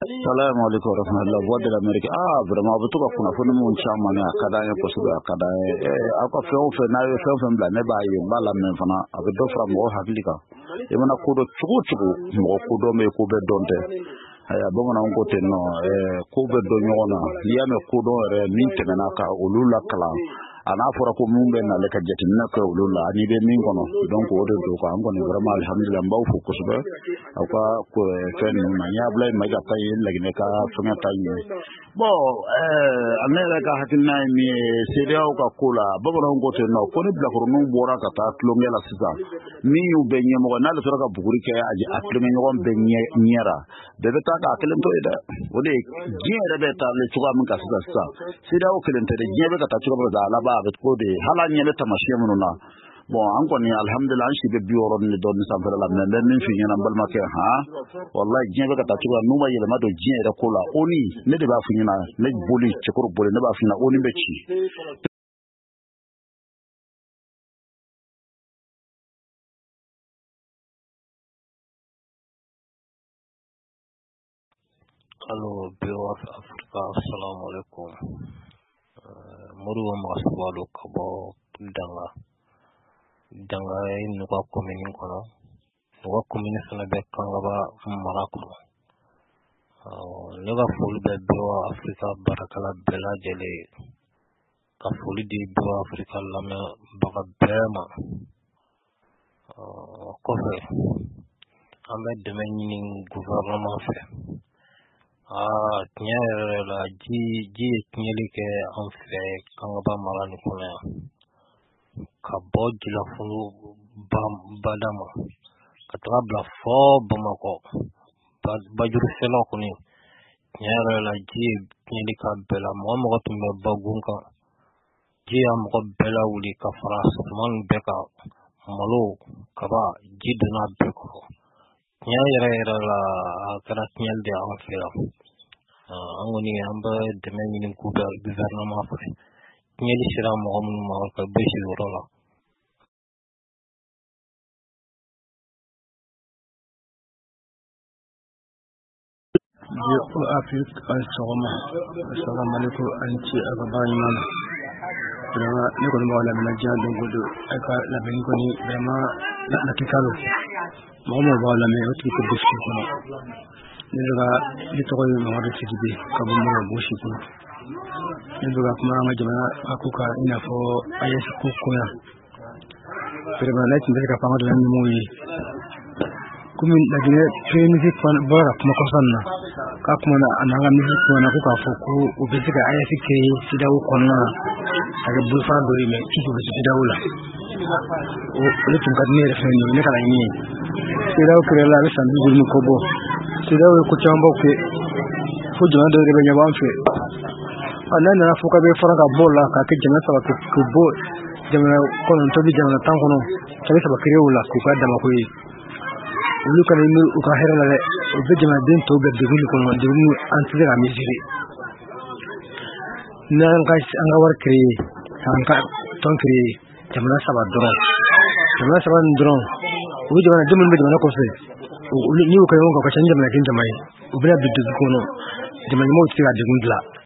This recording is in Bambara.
Salamu alaikum warahmatullahi voix de l'Amérique. Vraiment a bɛ to ka kunnafoni mun caman a ka d'an ye kosɛbɛ a ka d'an ye aw ka fɛn o fɛn n'a ye fɛn o fɛn bila ne b'a ye n b'a lamɛn fana a bɛ dɔ fara mɔgɔ hakili kan i mana ko dɔ cogo o cogo mɔgɔ ko dɔn bɛ ko bɛɛ dɔn tɛ bamananw ko ten nɔ ko bɛɛ dɔn ɲɔgɔn na n'i y'a mɛn ko dɔn yɛrɛ min tɛmɛna ka olu lakalan a n'a fɔra ko mun bɛ nale ka jateminɛ kɛ olu la ani bɛ min kɔnɔ donc o de don quoi an kɔni vraiment alhamdulillah n b'aw fo kosɛbɛ aw ka fɛn ninnu na n y'a bila ma ka taa ye laginɛ ka fɛngɛ ta ye bon ne yɛrɛ ka hakilina ye min ye CEDEAO ka ko la bamananw ko ten nɔ ko ni bilakoroninw bɔra ka taa tulonkɛ la sisan min y'u bɛ ɲɛmɔgɔ n'ale sɔrɔ ka buguri kɛ a tulonkɛ ɲɔgɔn bɛ ɲɛra bɛɛ bɛ taa k'a kelen to ye dɛ o de diɲɛ yɛrɛ bɛ taa cogoya min kan sisan CEDEAO kelen tɛ dɛ diɲɛ bɛ ka taa cogoya min kan a laban a bɛ ko de hala ɲɛ bɛ tamasiyɛn minnu na bon an kɔni alhamdulillah an si bɛ 60 ni dɔɔnin sanfɛla la mais n bɛ min f'i ɲɛna n balimakɛ wallahi diɲɛ bɛ ka taa cogoya n'u ma yɛlɛma don diɲɛ yɛrɛ ko la ONU ne de b'a f'i ɲɛna ne boli cɛkɔrɔ boli ne b'a f'i ɲɛna ONU bɛ ci Hello, Bureau of Africa. Assalamu alaikum. Muru Maswalo Kabo Danga Nuka Comini Kono. Nuka Comini Sanabe Kangaba Marakuno. Never full bed Bureau of Africa Barakala Bella Jele. Kafuli di Bureau of Africa Lame Baga Berma. Coffee. I'm a demanding government. Tiɲɛ la ji ye tiɲɛli kɛ an fɛ Kangaba mara nin kɔnɔ yan ka bɔ Jilafunu bada ma ka taga bila fɔ Bamakɔ bajurufɛlaw kɔni tiɲɛ yɛrɛ la ji ye tiɲɛli ka bɛɛ la mɔgɔ tun bɛ bagun kan ji y'a mɔgɔ bɛɛ la wuli ka fara suman bɛɛ kan malo kaba ji donna bɛɛ kɔrɔ tiɲɛ yɛrɛ la a kɛra tiɲɛli de an fɛ yan an kɔni an bɛ dɛmɛ ɲini gouvernement fɛ tiɲɛli sera mɔgɔ minnu ma ka bɔ sigiyɔrɔ la Afrique sɔgɔma assalamu alaikum an ci a gaba ɲuman vraiment ne kɔni b'aw lamɛn diɲɛ don o don a ka labɛnni kɔni vraiment lakika don mɔgɔ mɔgɔ b'aw lamɛn o tigi tɛ bosi kɔnɔ ne tɔgɔ ye Mamadu Sidibe ka bɔ Mɔrɔ bosi kɔnɔ ne bɛ ka kuma an ka jamana a ko kan i n'a fɔ AES ko yan vraiment ne tun bɛ se ka fɔ an ka jamana ɲɛmɔgɔw ye komi Laginɛ premier ministre bɔra ka kuma kɔsa na k'a kuma na a n'an ka ministre kuma na ko k'a fɔ ko u bɛ se ka AES kɛ CEDEAO kɔnɔna na ka kɛ bolofara dɔ ye mais k'u bɛ CEDEAO la o de tun ka di ne yɛrɛ fɛnɛ ye ne ka laɲini ye CEDEAO kɛra la a bɛ san 50 ni kɔ bɔ CEDEAO ye ko caman baw kɛ fo jamana dɔw yɛrɛ bɛ ɲɛbɔ an fɛ n'a nana fɔ k'a bɛ fara ka bɔ o la k'a kɛ jamana 3 k'u bɔ jamana 9 bi jamana 10 kɔnɔ k'a bɛ 3 créer o la k'u ka damako ye olu kana ni u ka hɛrɛ la dɛ u bɛ jamanaden tɔw bɛɛ degun kɔnɔ degun an tɛ se ka mesurer n'an ka wari créer k'an ka tɔn créer jamana 3 dɔrɔn jamana 3 nin dɔrɔn u bɛ jamanaden minnu bɛ jamana kɔfɛ ni y'u ka ɲɔgɔn kan u ka ca ni jamanaden dama ye u bɛna bi degun kɔnɔ jamana ɲɛmɔgɔw tɛ se ka degun dilan